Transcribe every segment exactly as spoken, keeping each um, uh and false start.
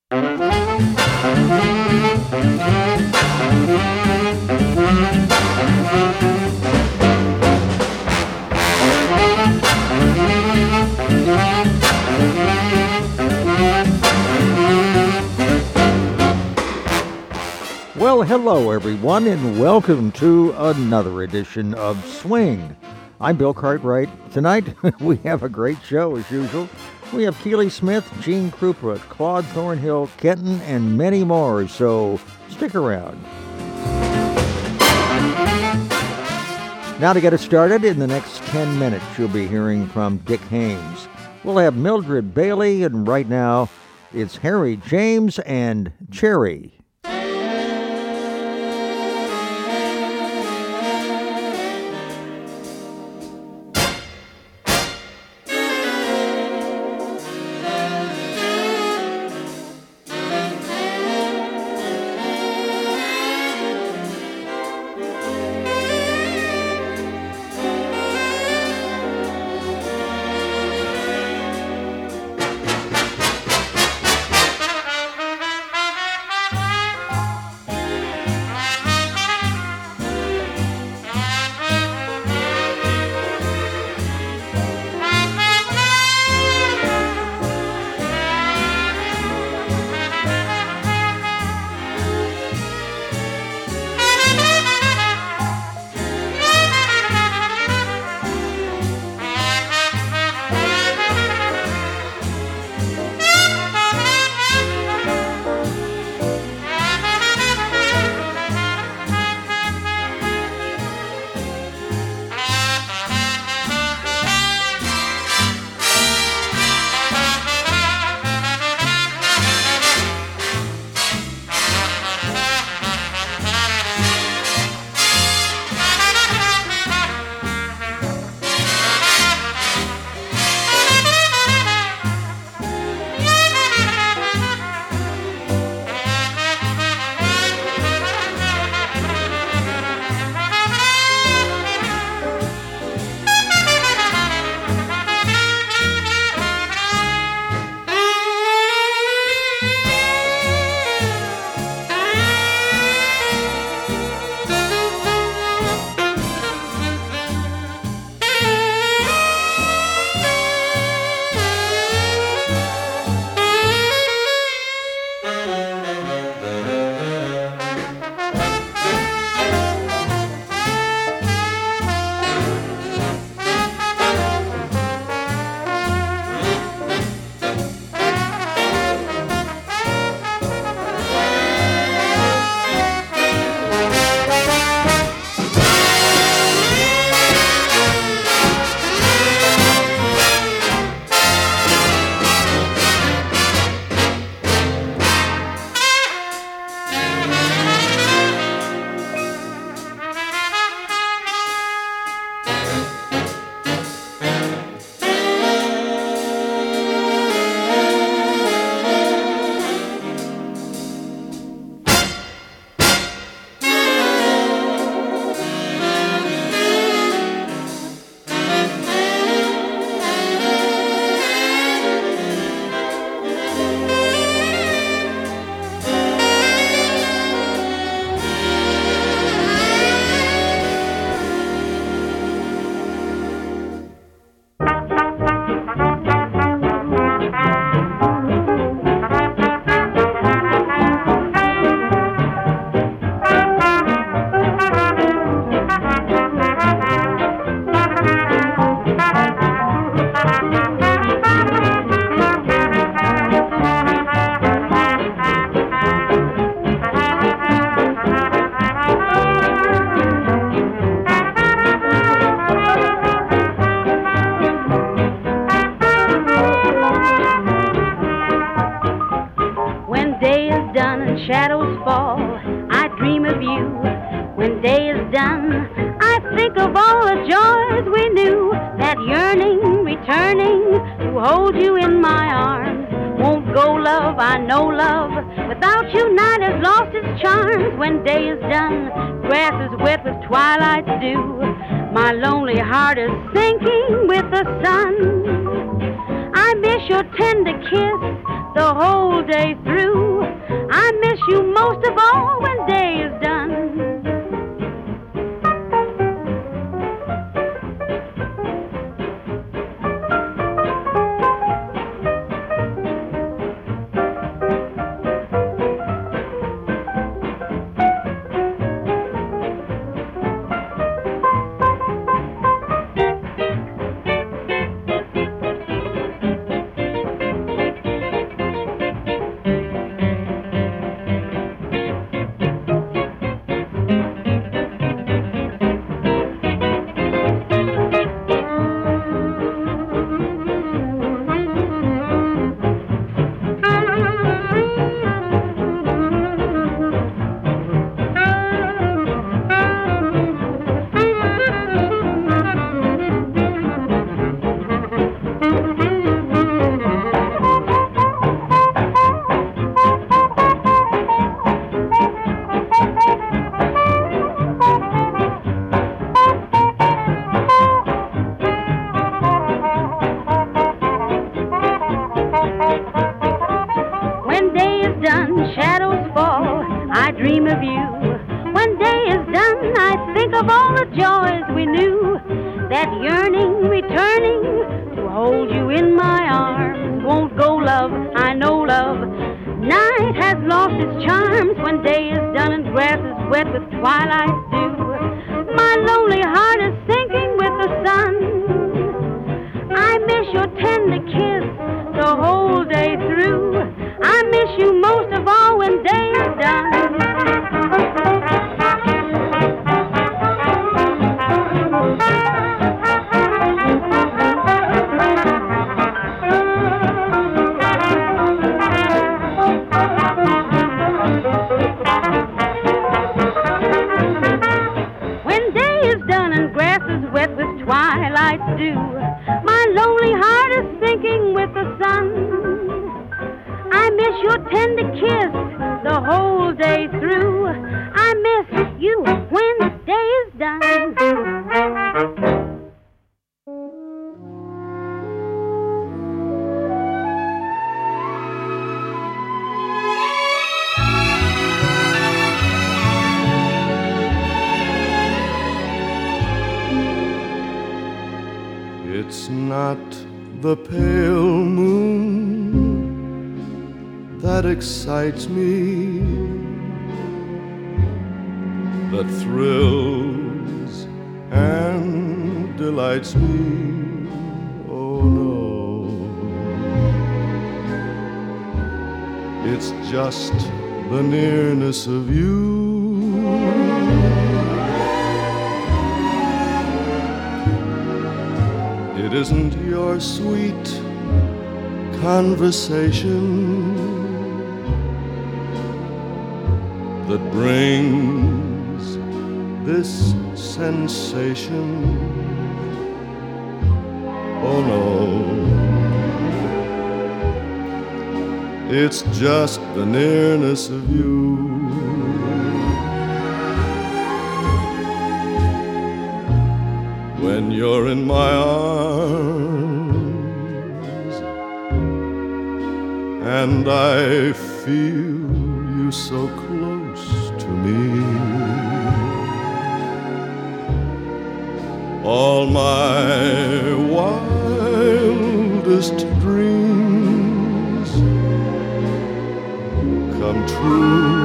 Well, hello, everyone, and welcome to another edition of Swing. I'm Bill Cartwright. Tonight, we have a great show, as usual. We have Keely Smith, Gene Krupa, Claude Thornhill, Kenton, and many more, so stick around. Now to get us started, in the next ten minutes, you'll be hearing from Dick Haymes. We'll have Mildred Bailey, and right now, it's Harry James and Cherry. shadows fall, I dream of you. When day is done, I think of all the joys we knew. That yearning, returning to hold you in my arms. Won't go, love, I know, love. Without you, night has lost its charms. When day is done, grass is wet with twilight's dew. My lonely heart is sinking with the sun. I miss your tender kiss the whole day through. that yearning returning to hold you in my arms. Won't go, love, I know, love. Night has lost its charms when day is done and grass is wet with twilight's dew. My lonely heart is sinking with the sun. I miss your tender kiss the whole day through. I miss you most of all when day is done. Twilight's dew. My lonely heart is sinking with the sun. I miss your tender kiss the whole day through. I miss you when the day is done. It's not the pale moon that excites me, that thrills and delights me. Oh no, it's just the nearness of you. It isn't your sweet conversation that brings this sensation. Oh no, it's just the nearness of you. When you're in my arms and I feel you so close to me, all my wildest dreams come true.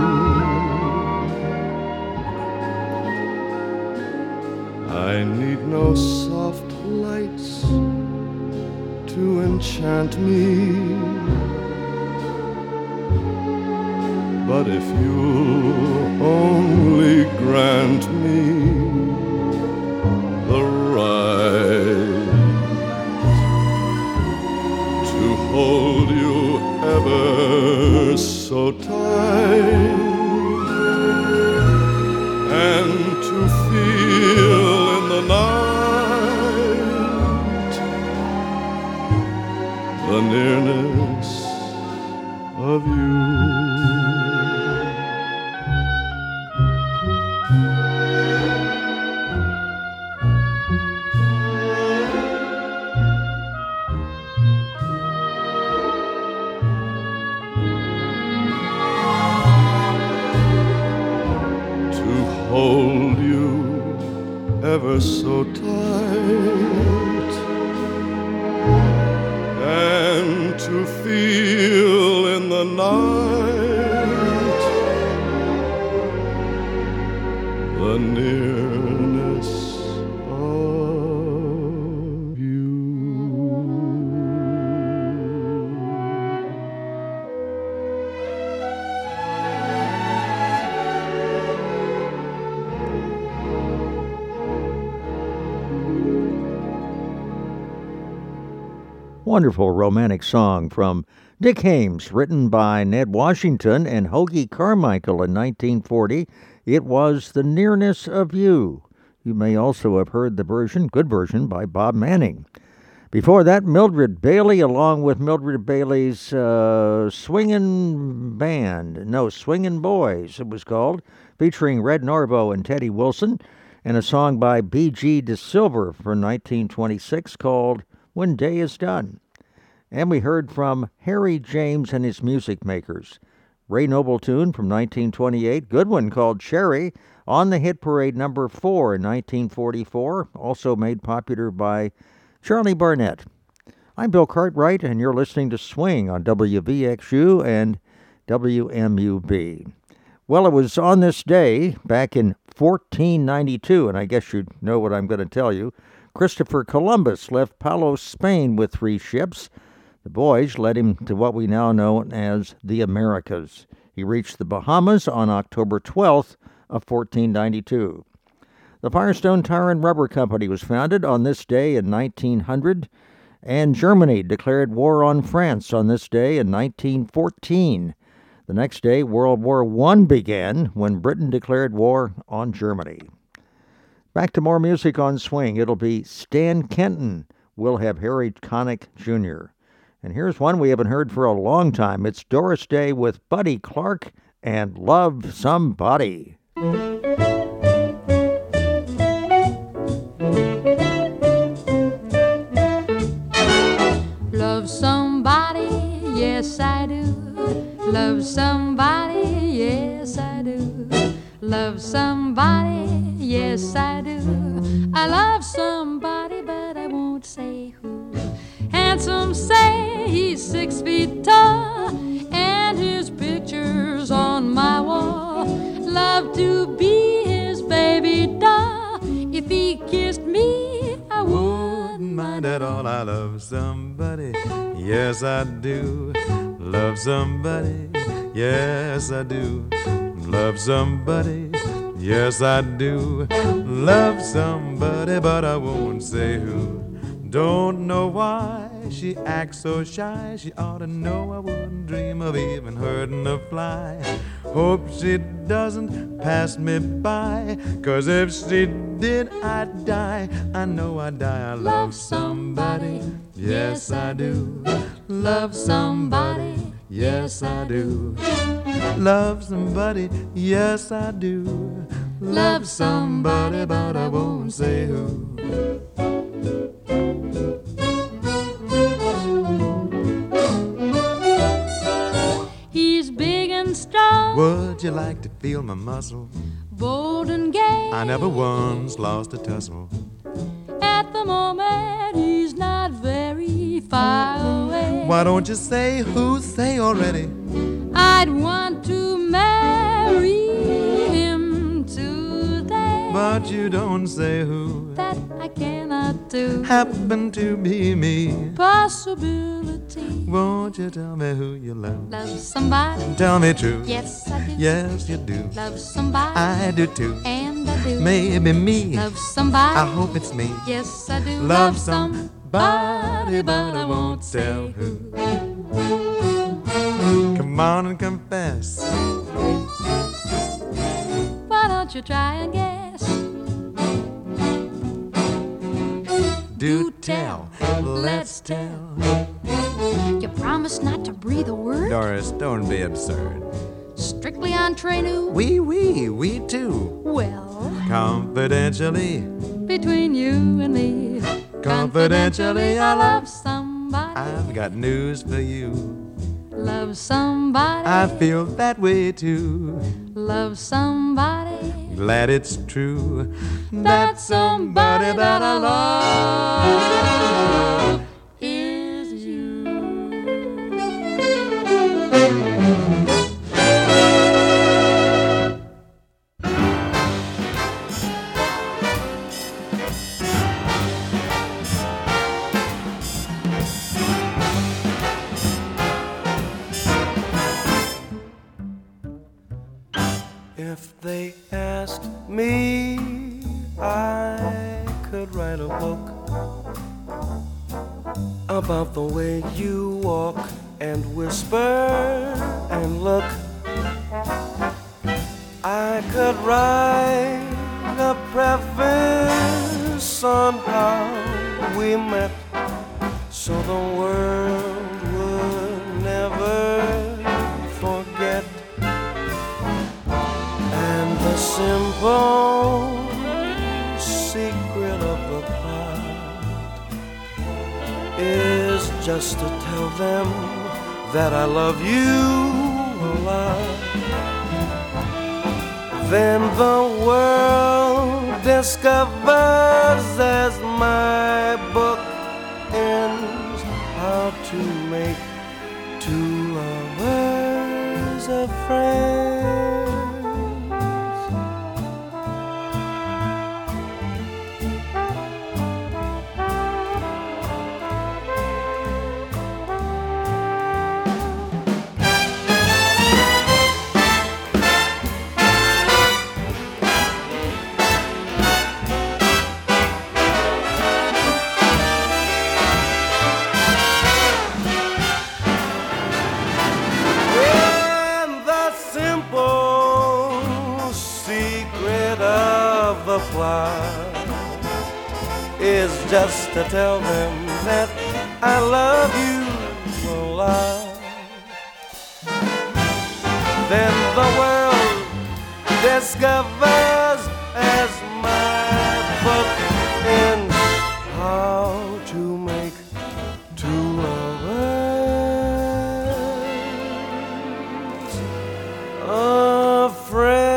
I need no soft lights to enchant me, but if you'll only grant me the right to hold you ever so tight and to feel the night, the nearness of you. To hold you ever so tight and to feel in the night the nearness of you. Wonderful romantic song from Dick Haymes, written by Ned Washington and Hoagy Carmichael in nineteen forty. It was The Nearness of You. You may also have heard the version, good version, by Bob Manning. Before that, Mildred Bailey, along with Mildred Bailey's uh, Swingin' Band, no, Swingin' Boys, it was called, featuring Red Norvo and Teddy Wilson, and a song by B G DeSilver from nineteen twenty-six called When Day Is Done. And we heard from Harry James and his Music Makers, Ray Noble tune from nineteen twenty-eight, good one called Cherry, on the hit parade number four in nineteen forty-four, also made popular by Charlie Barnett. I'm Bill Cartwright, and you're listening to Swing on W V X U and W M U B. Well, it was on this day, back in fourteen ninety-two, and I guess you know what I'm going to tell you, Christopher Columbus left Palos, Spain with three ships. The voyage led him to what we now know as the Americas. He reached the Bahamas on October twelfth of fourteen ninety-two. The Firestone Tire and Rubber Company was founded on this day in nineteen hundred, and Germany declared war on France on this day in nineteen fourteen. The next day, World War One began when Britain declared war on Germany. Back to more music on Swing. It'll be Stan Kenton. We'll have Harry Connick Junior And here's one we haven't heard for a long time. It's Doris Day with Buddy Clark and Love Somebody. Love somebody, yes I do. Love somebody, yes I do. Love somebody, yes I do. I love somebody, but I won't say who. Handsome say he's six feet tall, and his picture's on my wall. Love to be his baby doll. If he kissed me, I wouldn't mind at all. I love somebody, yes I do. Love somebody, yes I do. Love somebody, yes I do. Love somebody, but I won't say who. Don't know why she acts so shy. She ought to know I wouldn't dream of even hurting a fly. Hope she doesn't pass me by, 'cause if she did, I'd die. I know I'd die. I love somebody, yes I do. Love somebody, yes I do. Love somebody, yes I do. Love somebody, but I won't say who. He's big and strong. Would you like to feel my muscle? Bold and gay. I never once lost a tussle. At the moment, he's not very far away. Why don't you say who? Say already. I'd want to marry him today. But you don't say who. That I cannot do. Happen to be me. Possibility. Won't you tell me who you love? Love somebody. Tell me true. Yes, I do. Yes, you do. Love somebody. I do too. And I do. Maybe me. Love somebody. I hope it's me. Yes, I do. Love somebody, but I won't tell who. Come on and confess. Why don't you try and guess? Do tell, let's tell. You promise not to breathe a word? Doris, don't be absurd. Strictly entre nous? We, we, we too. Well, Confidentially, between you and me, confidentially, I love somebody. I've got news for you. Love somebody. I feel that way too. Love somebody. Glad it's true. That somebody that I love is you. If they asked me, I could write a book about the way you walk and whisper and look. I could write a preface on how we met, so the world would never forget. And the simple secret of the part is just to tell them that I love you a lot. Then the world discovers as my book ends how to make two lovers of friends. Is just to tell them that I love you a lot. Then the world discovers as my book ends how to make two lovers a friend.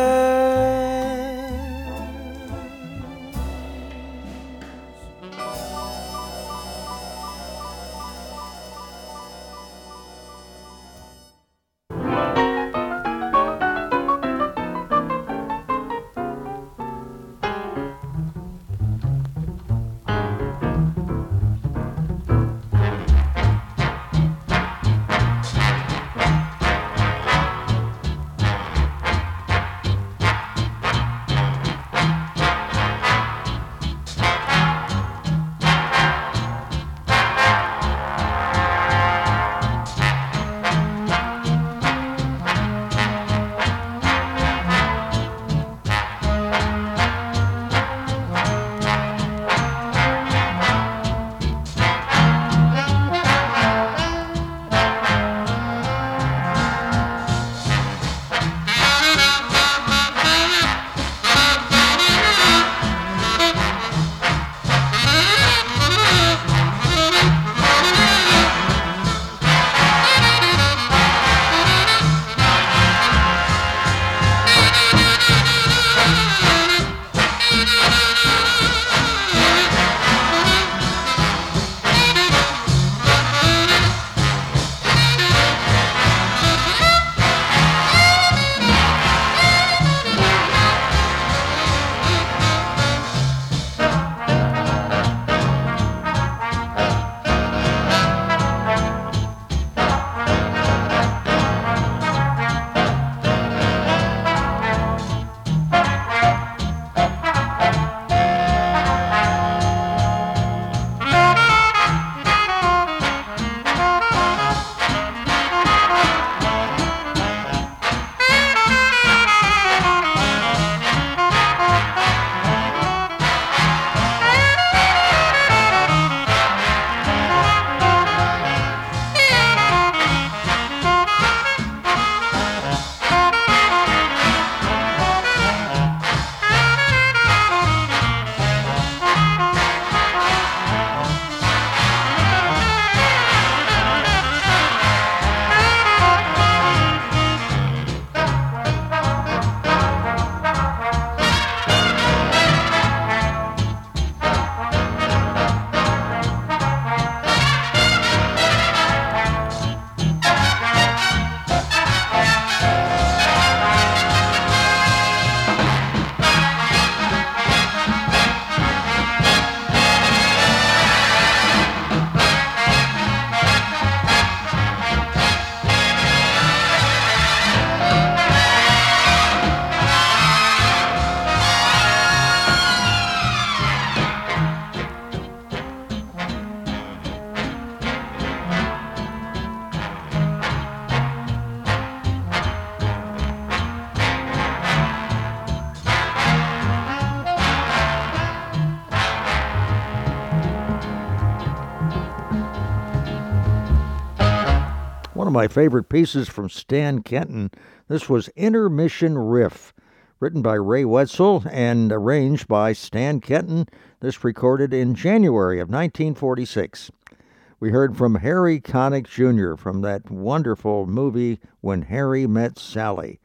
One of my favorite pieces from Stan Kenton. This was Intermission Riff, written by Ray Wetzel and arranged by Stan Kenton. This recorded in January of nineteen forty-six. We heard from Harry Connick Junior from that wonderful movie When Harry Met Sally.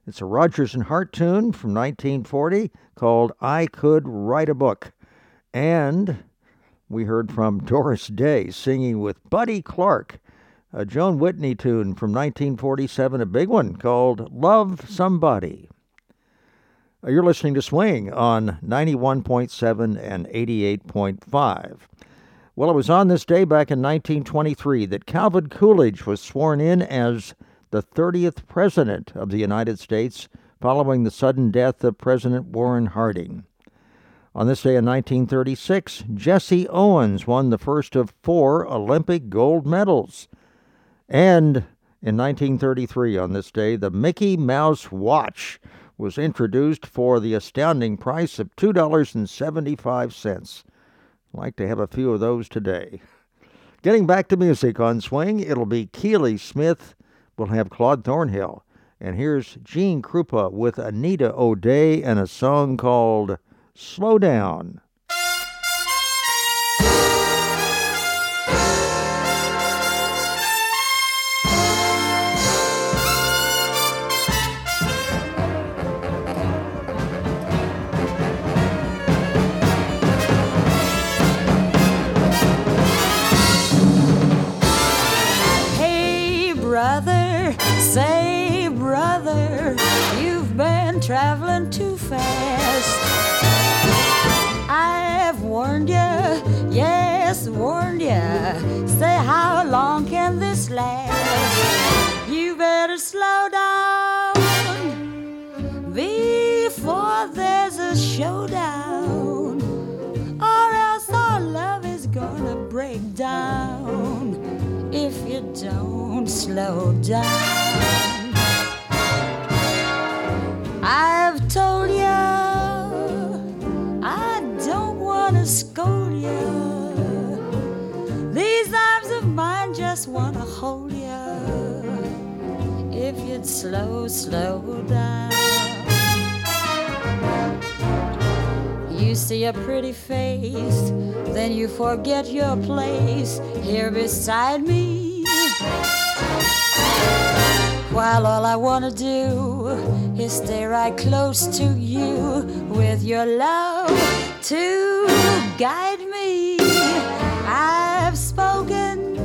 It's a Rodgers and Hart tune from nineteen forty called I Could Write a Book. And we heard from Doris Day singing with Buddy Clark, a Joan Whitney tune from nineteen forty-seven, a big one called Love Somebody. You're listening to Swing on ninety-one point seven and eighty-eight point five. Well, it was on this day back in nineteen twenty-three that Calvin Coolidge was sworn in as the thirtieth President of the United States following the sudden death of President Warren Harding. On this day in nineteen thirty-six, Jesse Owens won the first of four Olympic gold medals. And in nineteen thirty-three, on this day, the Mickey Mouse watch was introduced for the astounding price of two dollars and seventy-five cents. I'd like to have a few of those today. Getting back to music on Swing, it'll be Keely Smith. We'll have Claude Thornhill. And here's Gene Krupa with Anita O'Day and a song called Slow Down. Say, brother, you've been traveling too fast. I've warned you, yes, warned you. Say, how long can this last? You better slow down before there's a showdown, or else our love is gonna break down if you don't slow down. I've told you I don't want to scold you. These arms of mine just want to hold you. If you'd slow, slow down. You see a pretty face, then you forget your place here beside me, while all I want to do is stay right close to you with your love to guide me. I've spoken,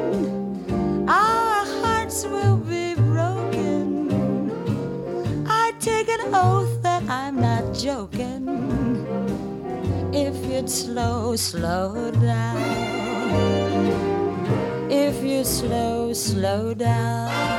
our hearts will be broken. I take an oath that I'm not joking. If you'd slow, slow down. If you slow, slow down.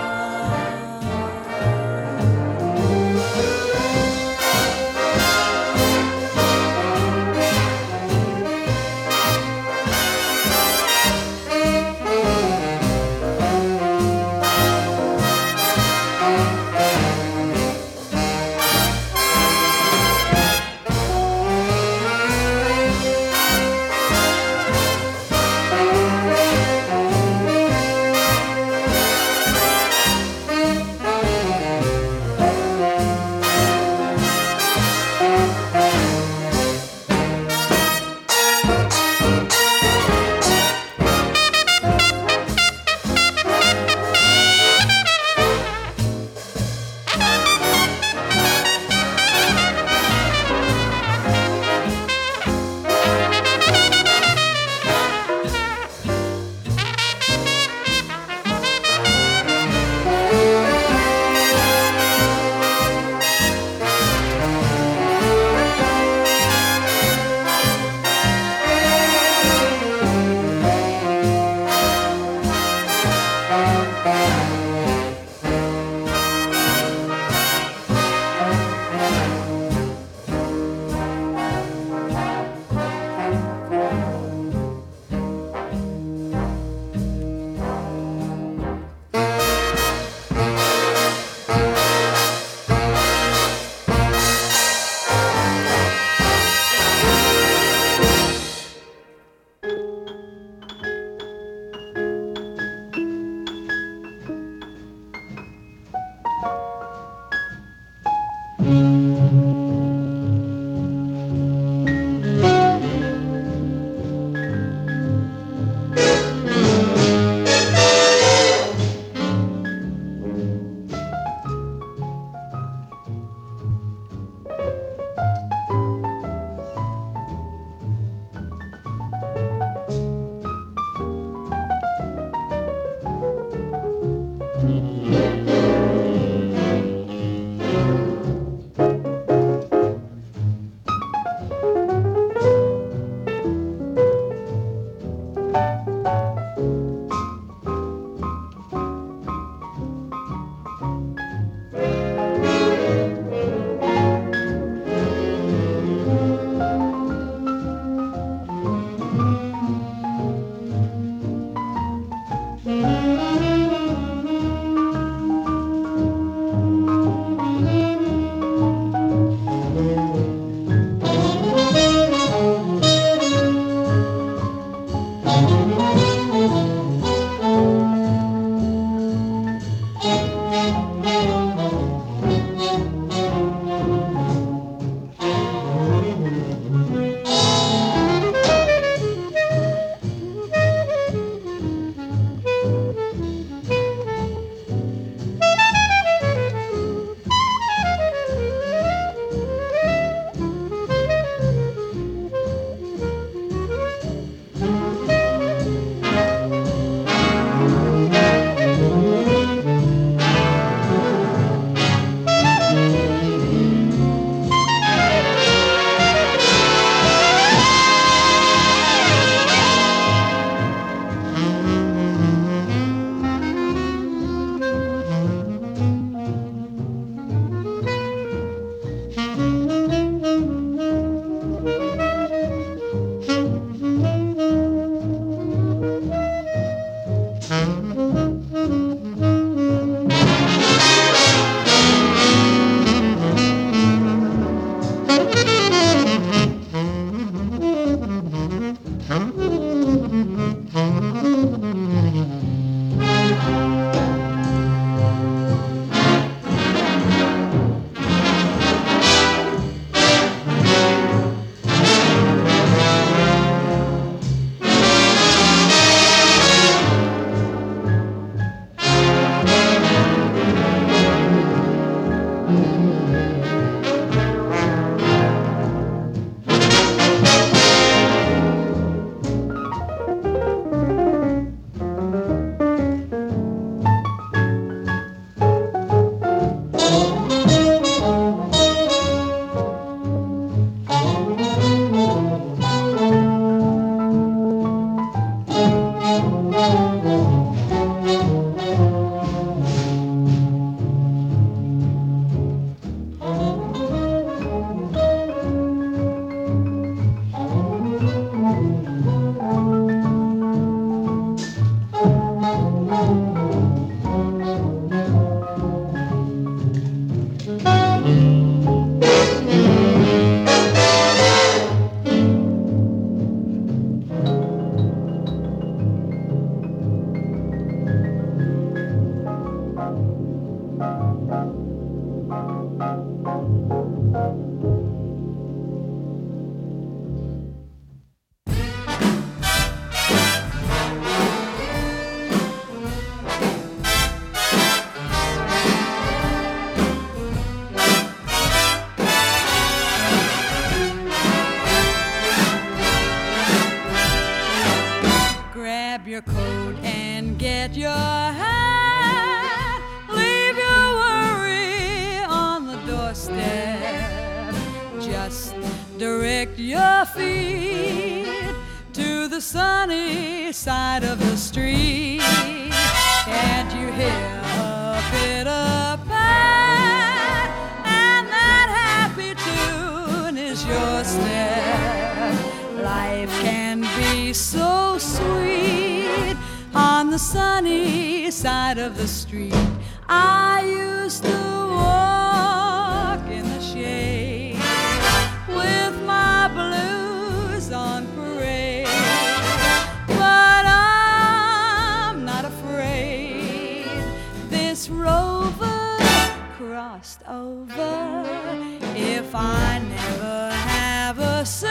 feet to the sunny side of the street. Can't you hear a pitter pat? And that happy tune is your step. Life can be so sweet on the sunny side of the street. I used to walk in the shade with my blues on parade, but I'm not afraid. This rover crossed over. If I never have a cent,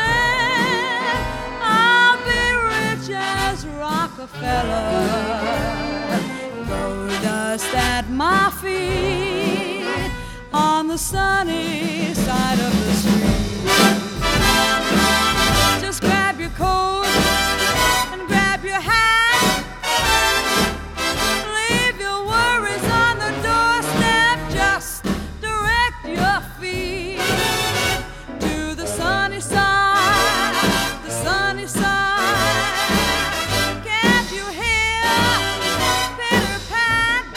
I'll be rich as Rockefeller. Gold dust at my feet on the sunny side of the street. Just grab your coat and grab your hat. Leave your worries on the doorstep. Just direct your feet to the sunny side, the sunny side. Can't you hear pitter pat?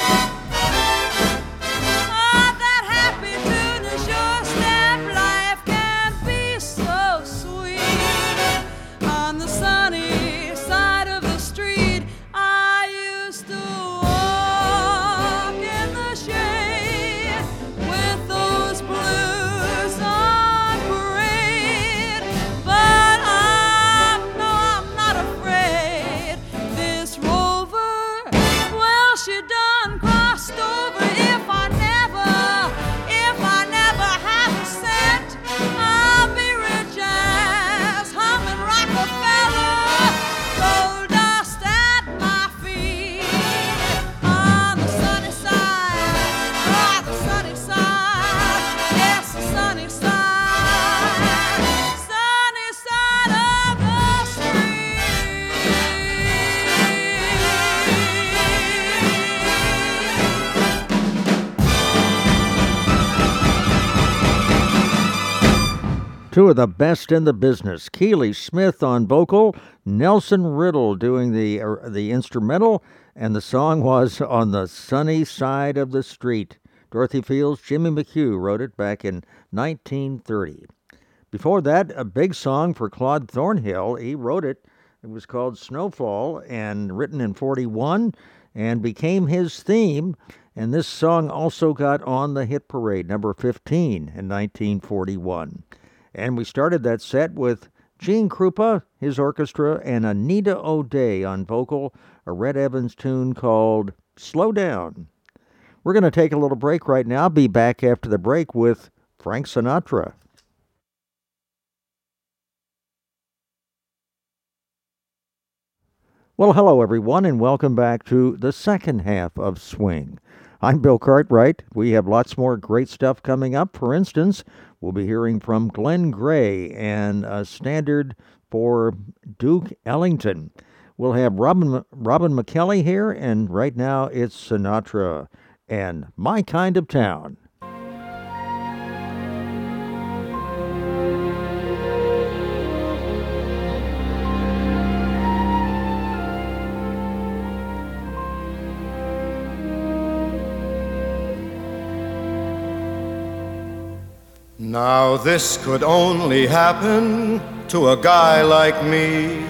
Oh, that happy tune is your step. Life can be so sweet on the sunny side of the street. I used to walk in the shade with those blues on parade, but I'm no, I'm not afraid. This rover, well, she done crossed over. If I never, if I never have a cent, I'll be rich as Humming Rockefeller. Gold dust at my feet on the sunny side, oh, the sunny side, yes, the sunny side, sunny side of the street. Two of the best in the business, Keely Smith on vocal, Nelson Riddle doing the uh, the instrumental, and the song was On the Sunny Side of the Street. Dorothy Fields, Jimmy McHugh wrote it back in nineteen thirty. Before that, a big song for Claude Thornhill. He wrote it. It was called Snowfall, and written in forty-one, and became his theme. And this song also got on the hit parade, number fifteen in nineteen forty-one. And we started that set with Gene Krupa, his orchestra, and Anita O'Day on vocal, a Red Evans tune called Slow Down. We're going to take a little break right now. Be back after the break with Frank Sinatra. Well, hello, everyone, and welcome back to the second half of Swing. I'm Bill Cartwright. We have lots more great stuff coming up. For instance, we'll be hearing from Glenn Gray and a standard for Duke Ellington. We'll have Robin, Robin McKelly here, and right now it's Sinatra and My Kind of Town. Now this could only happen to a guy like me,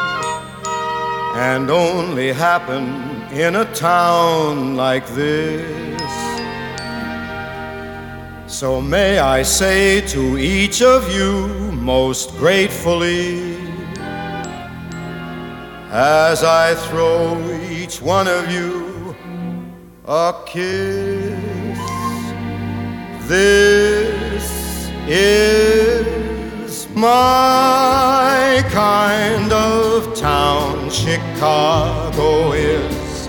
and only happen in a town like this. So may I say to each of you most gratefully, as I throw each one of you a kiss, this is my kind of town. Chicago is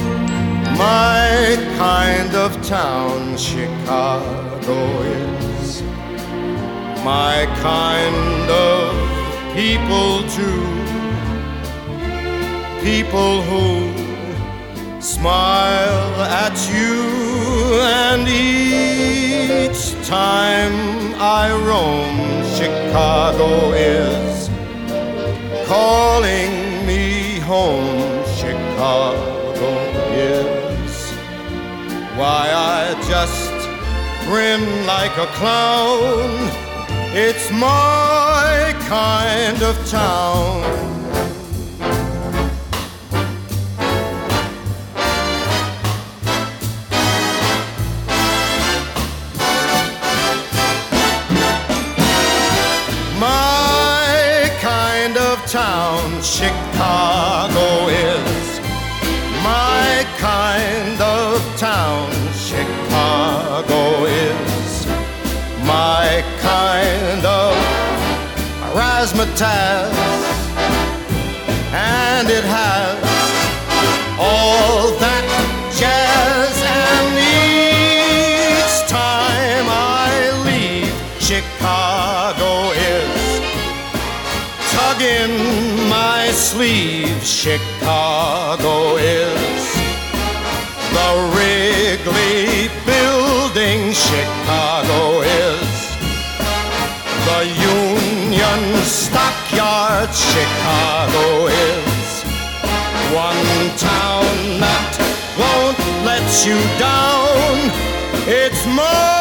my kind of town. Chicago is my kind of people too. People who smile at you, and each time I roam, Chicago is home Chicago is. Why I just grin like a clown. It's my kind of town. Town Chicago is. My kind of town Chicago is. My kind of razzmatazz. And it has all that jazz. And each time I leave, Chicago is tugging my sleeve. Chicago is. The Wrigley Building, Chicago is. The Union Stockyard, Chicago is. One town that won't let you down. It's my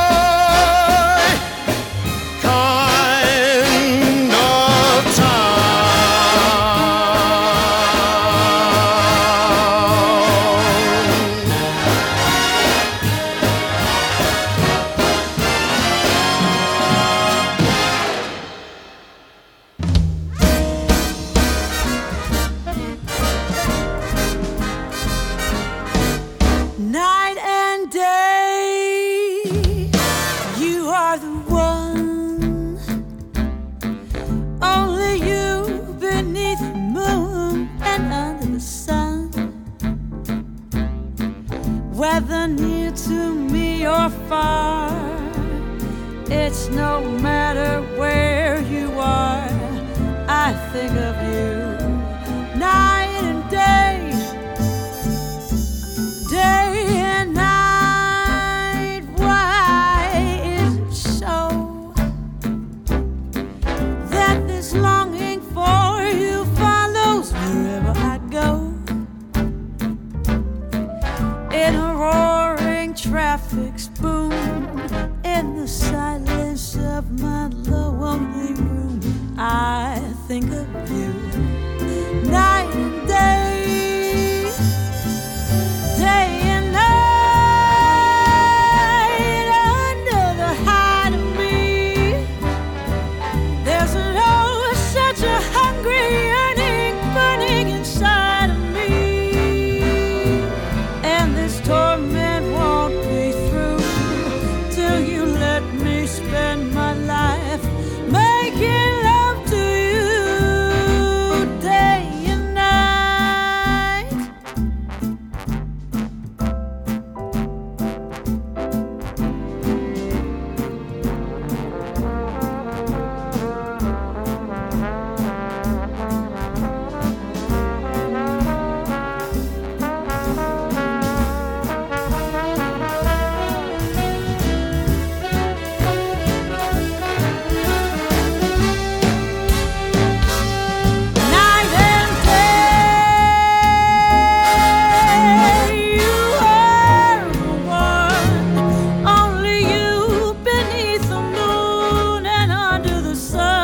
whether near to me or far. It's no matter where you are, I think of you night and day, day and night. Why is it so that this longing for you follows wherever I go? In a roaring traffic boom, in the silence of my lonely room, I think of you night and day, day and night. Under the hide of me, there's no such a hungry yearning burning inside of me, and this torment won't be through till you let me spend my life making love to you day and night. Night and day, you are the one, only you beneath the moon and under the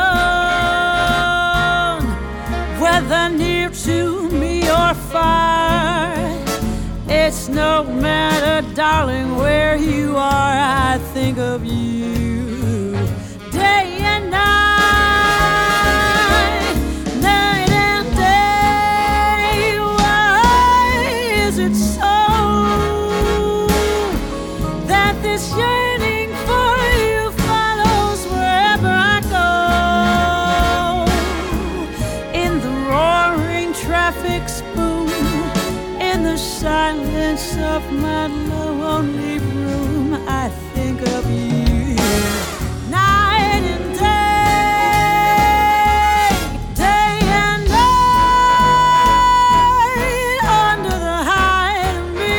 sun. Whether near to me or far, it's no matter, darling, where you are, I think of you day and night, night and day. Why is it so that this yearning for you follows wherever I go? In the roaring traffic boom, in the silence of my lonely room, I think of you night and day, day and night. Under the hide of me,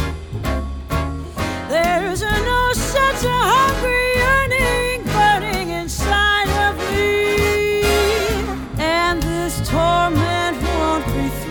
there's no such a hungry yearning burning inside of me, and this torment won't be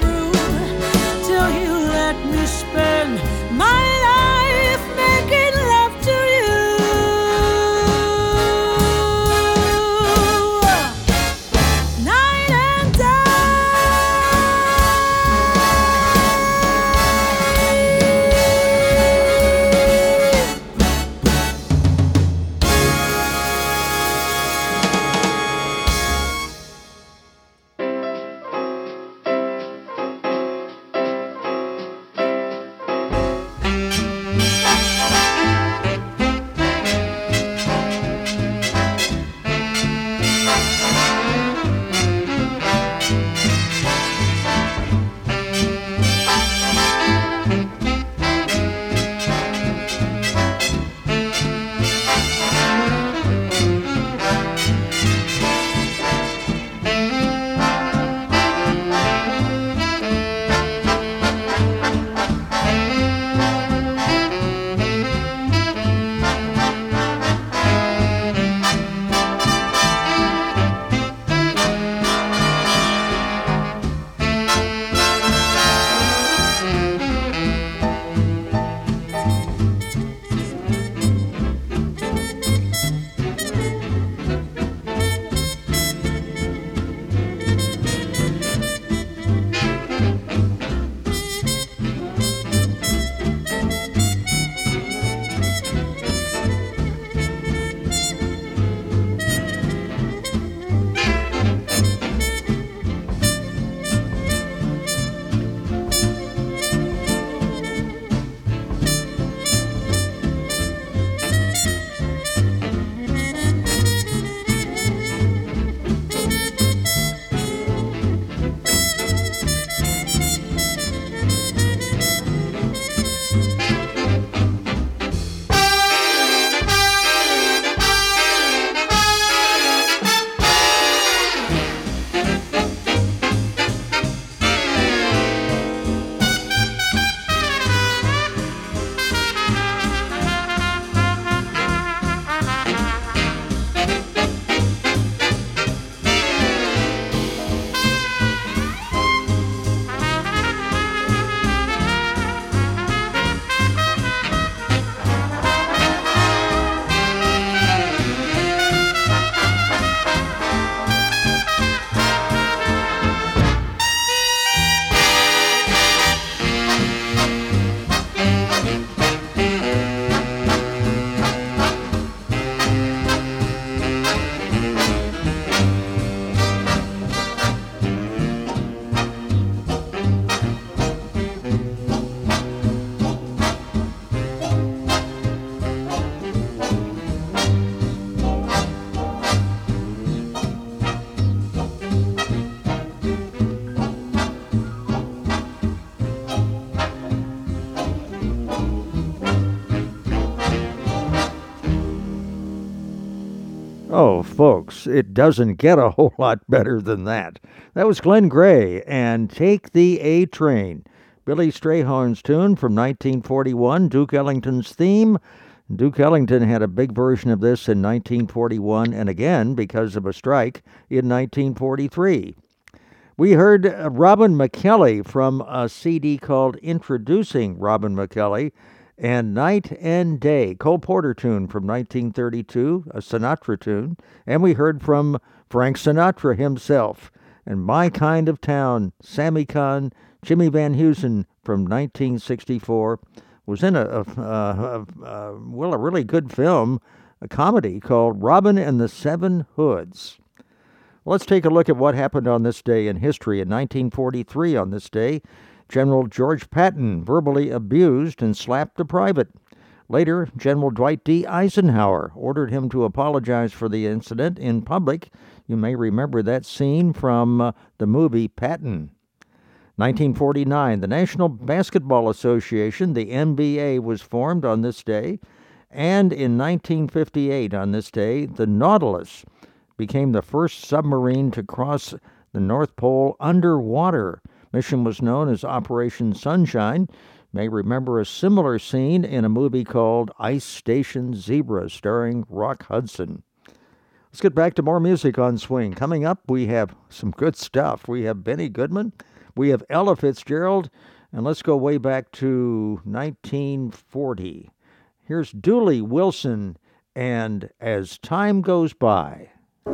Oh, folks, it doesn't get a whole lot better than that. That was Glenn Gray and Take the A Train. Billy Strayhorn's tune from nineteen forty-one, Duke Ellington's theme. Duke Ellington had a big version of this in nineteen forty-one and again, because of a strike, in nineteen forty-three. We heard uh, Robin McKelly from a C D called Introducing Robin McKelly and Night and Day, Cole Porter tune from nineteen thirty-two, a Sinatra tune. And we heard from Frank Sinatra himself and My Kind of Town, Sammy Kahn, Jimmy Van Heusen from nineteen sixty-four. Was in a, a, a, a, well, a really good film, a comedy called Robin and the Seven Hoods. Let's take a look at what happened on this day in history. In nineteen forty-three, on this day, General George Patton verbally abused and slapped a private. Later, General Dwight D. Eisenhower ordered him to apologize for the incident in public. You may remember that scene from uh, the movie Patton. nineteen forty-nine, the National Basketball Association, the N B A, was formed on this day. And in nineteen fifty-eight, on this day, the Nautilus became the first submarine to cross the North Pole underwater. Mission was known as Operation Sunshine. You may remember a similar scene in a movie called Ice Station Zebra, starring Rock Hudson. Let's get back to more music on Swing. Coming up, we have some good stuff. We have Benny Goodman. We have Ella Fitzgerald, and let's go way back to nineteen forty. Here's Dooley Wilson and As Time Goes By.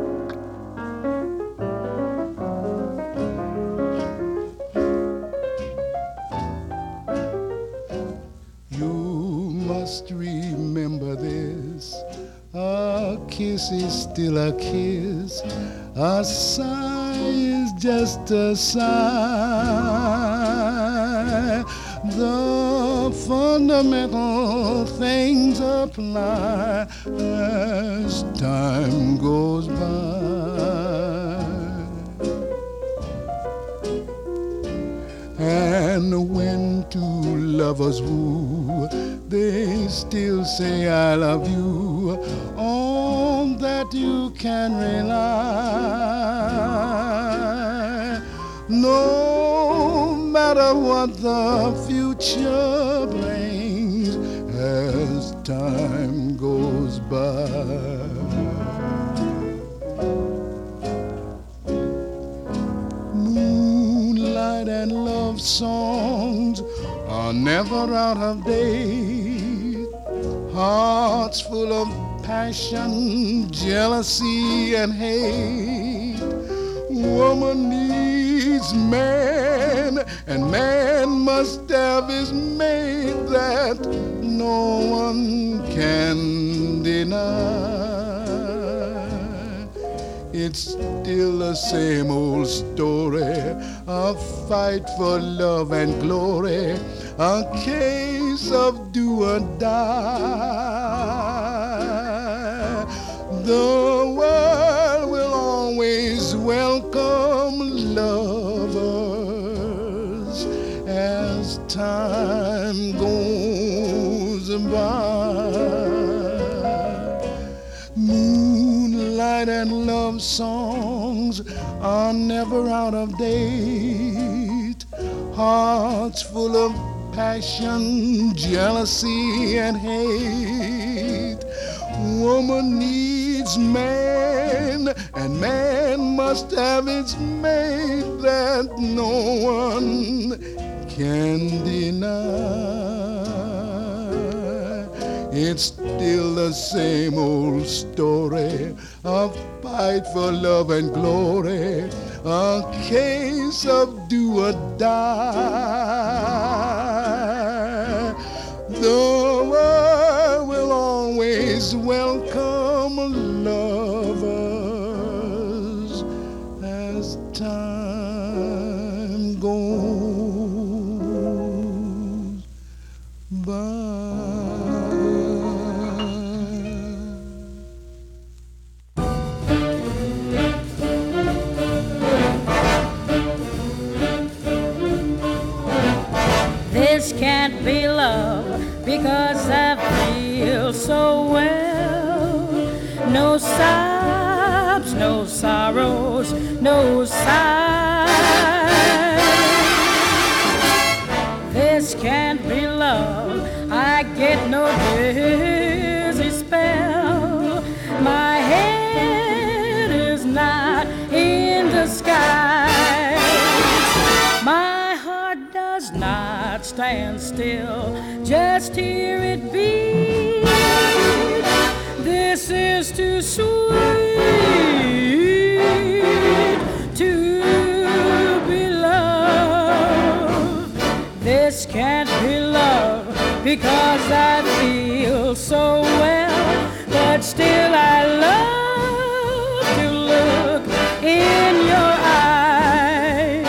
You must remember this. A kiss is still a kiss. A sigh is just a sigh. The fundamental things apply as time goes by. And when two lovers woo, they still say I love you. On that you can rely. No matter what the future brings as time goes by. Moonlight and love songs are never out of date. Hearts full of passion, jealousy, and hate. Woman needs man, and man must have his mate that no one can deny. It's still the same old story, a fight for love and glory, a case of do or die. The world will always welcome lovers as time goes by. Moonlight and love songs are never out of date. Hearts full of passion, jealousy, and hate. Woman needs man, and man must have its mate that no one can deny. It's still the same old story, a fight for love and glory, a case of do or die. The world will always welcome lovers as time goes by. This can't be love because I feel so well. No sobs, no sorrows, no sighs. This can't be love. I get no dizzy spell. My head is not in the sky. My heart does not stand still. Just hear it beat. This is too sweet to be loved. This can't be love because I feel so well, but still I love to look in your eyes.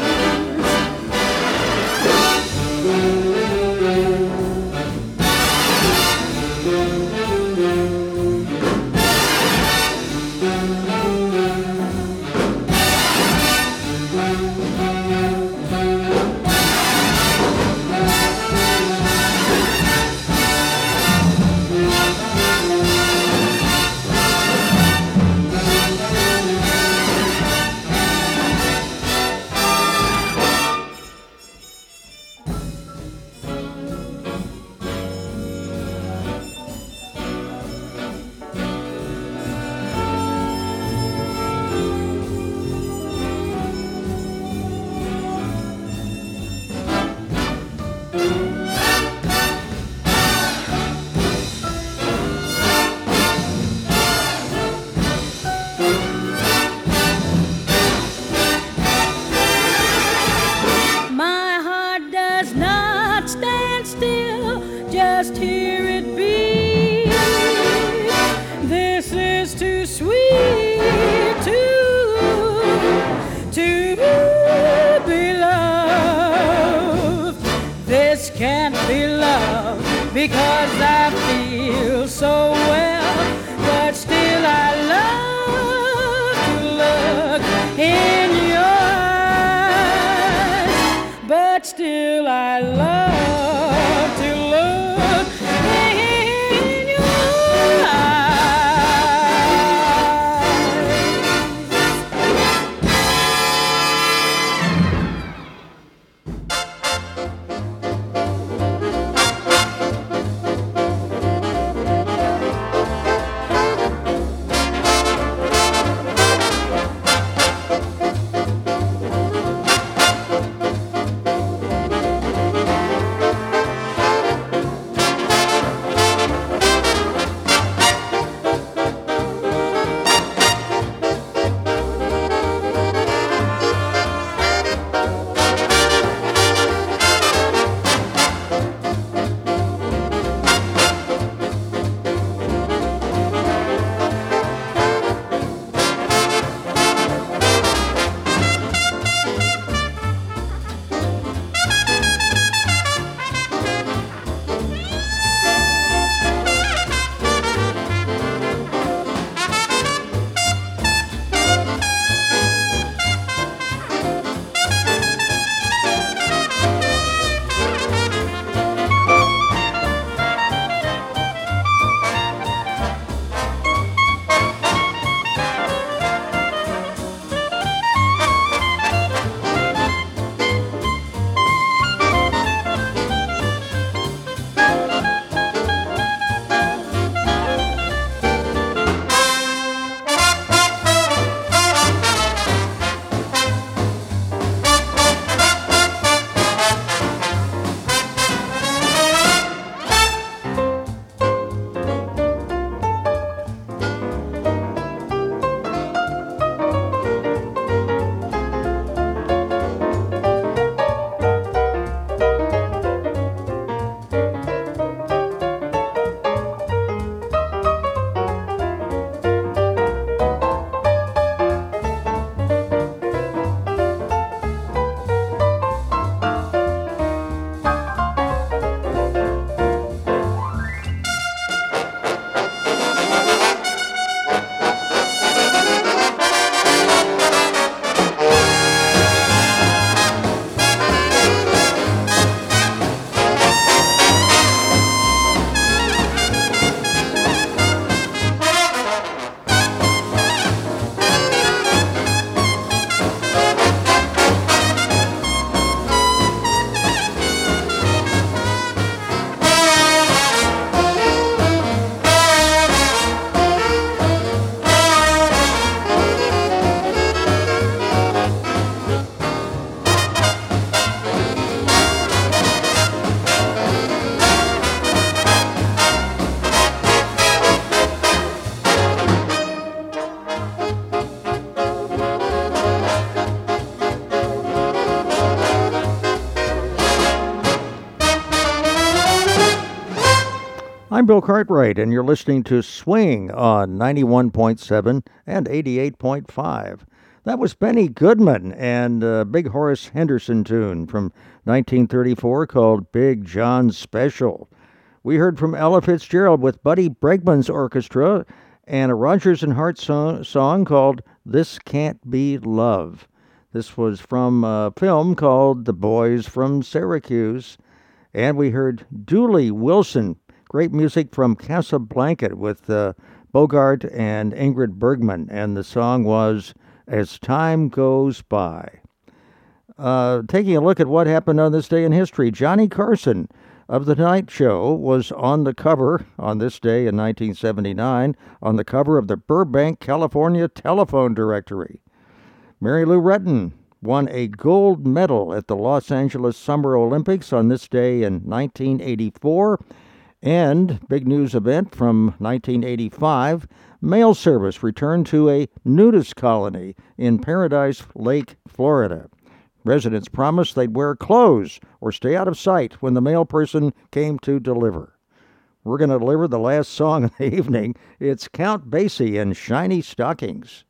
Just hear it beat. This is too sweet to, to be loved. This can't be love because I feel so well, but still I love to look in your eyes. But still I love to look in your eyes. Bill Cartwright, and you're listening to Swing on ninety-one point seven and eighty-eight point five. That was Benny Goodman and a Big Horace Henderson tune from nineteen thirty-four called Big John Special. We heard from Ella Fitzgerald with Buddy Bregman's orchestra and a Rodgers and Hart song, song called This Can't Be Love. This was from a film called The Boys from Syracuse. And we heard Dooley Wilson, great music from Casablanca with uh, Bogart and Ingrid Bergman. And the song was As Time Goes By. Uh, taking a look at what happened on this day in history, Johnny Carson of The Tonight Show was on the cover, on this day in nineteen seventy-nine, on the cover of the Burbank, California Telephone Directory. Mary Lou Retton won a gold medal at the Los Angeles Summer Olympics on this day in nineteen eighty-four. And, big news event from nineteen eighty-five, mail service returned to a nudist colony in Paradise Lake, Florida. Residents promised they'd wear clothes or stay out of sight when the mail person came to deliver. We're going to deliver the last song of the evening. It's Count Basie and Shiny Stockings.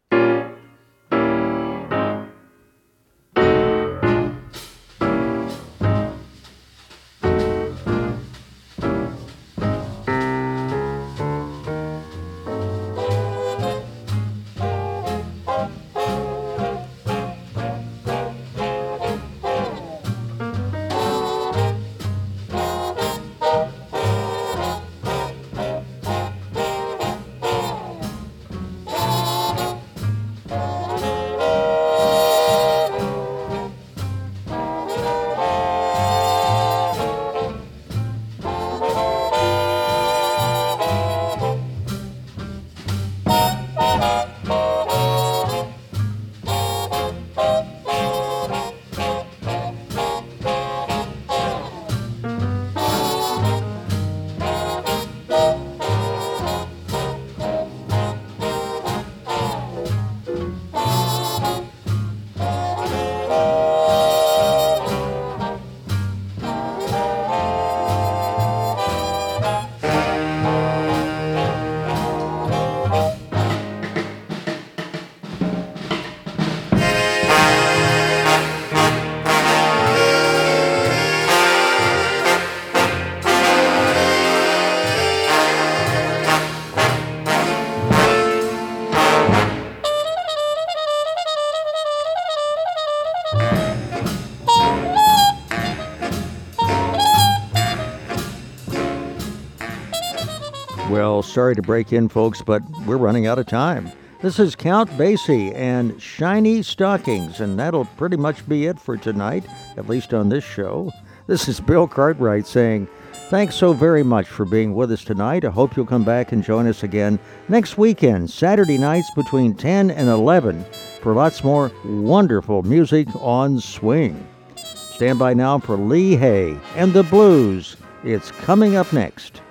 Well, sorry to break in, folks, but we're running out of time. This is Count Basie and Shiny Stockings, and that'll pretty much be it for tonight, at least on this show. This is Bill Cartwright saying, thanks so very much for being with us tonight. I hope you'll come back and join us again next weekend, Saturday nights between ten and eleven, for lots more wonderful music on Swing. Stand by now for Lee Hay and the Blues. It's coming up next.